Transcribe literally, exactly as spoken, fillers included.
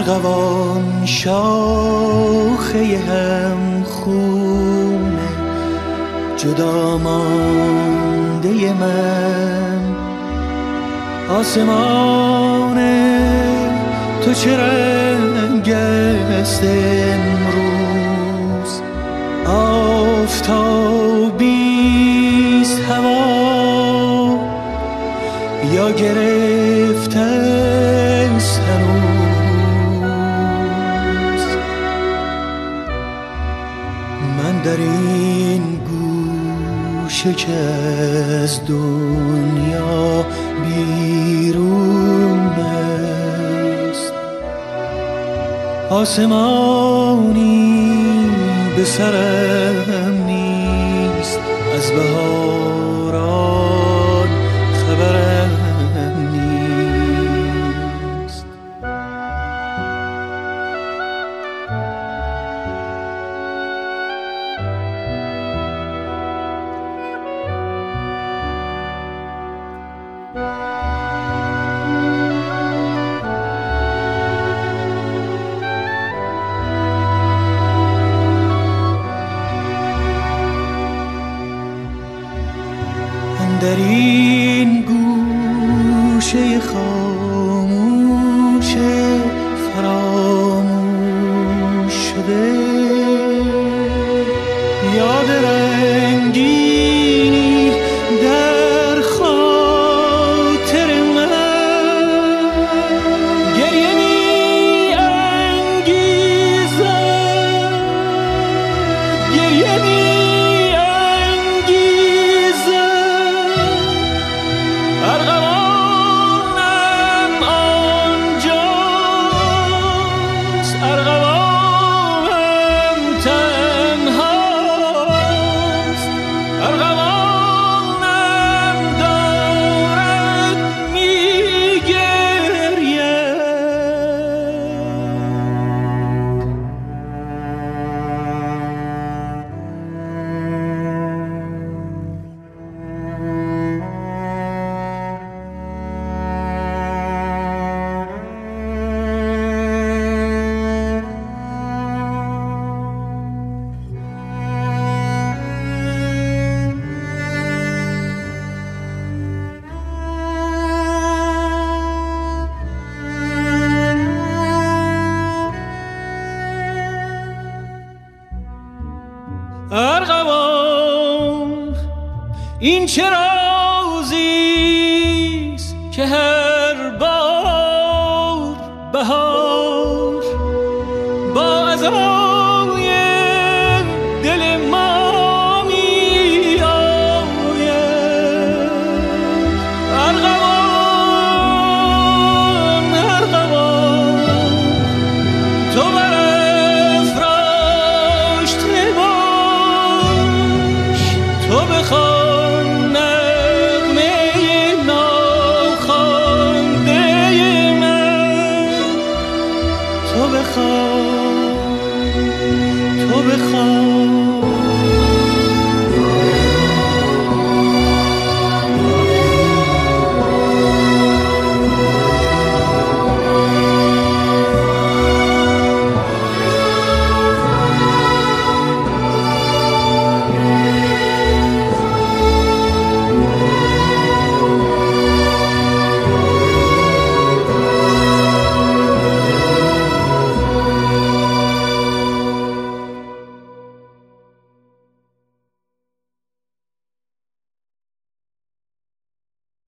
ارغوان شاخه هم خونه جدا مانده من، آسمان تو چه رنگ است امروز؟ آفتابیست هوا یا گرفته است هنوز؟ من در این گوشه که از دنیا بیرون است، آسمانی به سرم نیست، از بهاران خبرم نیست. در این گوشه خاموش فراموش شده یاد رنگینی در خاطر من گریه می انگیزد، گریه می ارغوان. این چه رازیست که هر بار بهار با عذاب